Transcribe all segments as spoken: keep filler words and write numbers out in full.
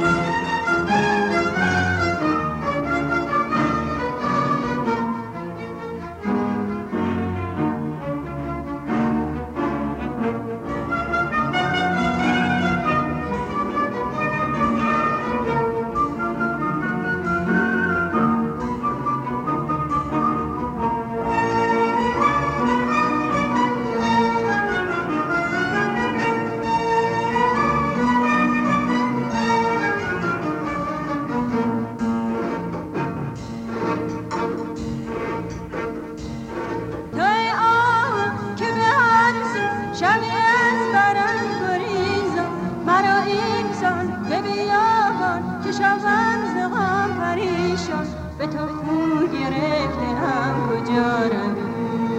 به تو خو گرفته هم کجا روی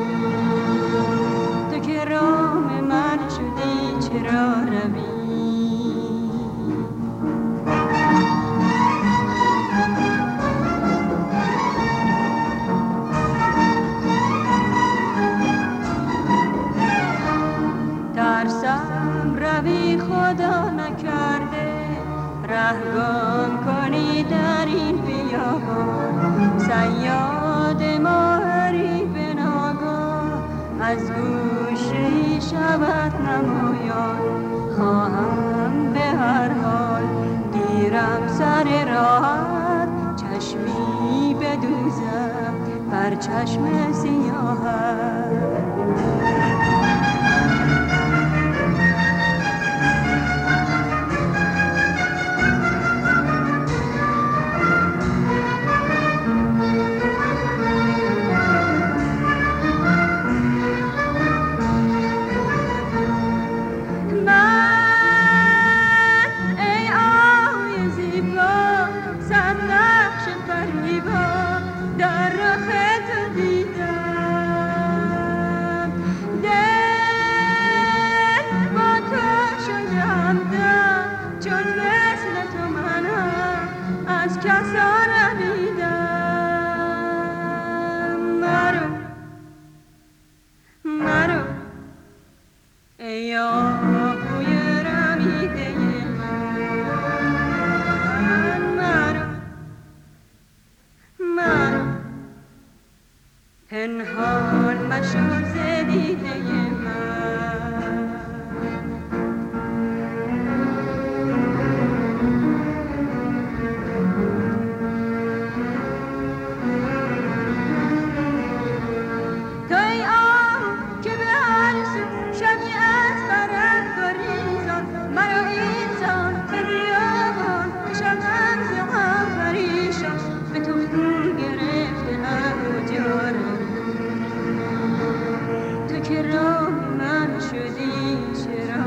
تو که رام من شدی چرا روی ترسم روی خدا نکرده رهگم کنی در این بیابان صیاد ماهری به ناگاه از گوشه شود نمایان خواهم به هر حال گیرم سر راحت چشمی بدوزم بر چشم سیاهت پنهان مشو ز دیده من تو ای آه که به هر سو شبی از برد گریزان مرا اینسان به بیابان شدم ز غم پریشان به تو خو گرفته هم کجا که راه من شدی چرا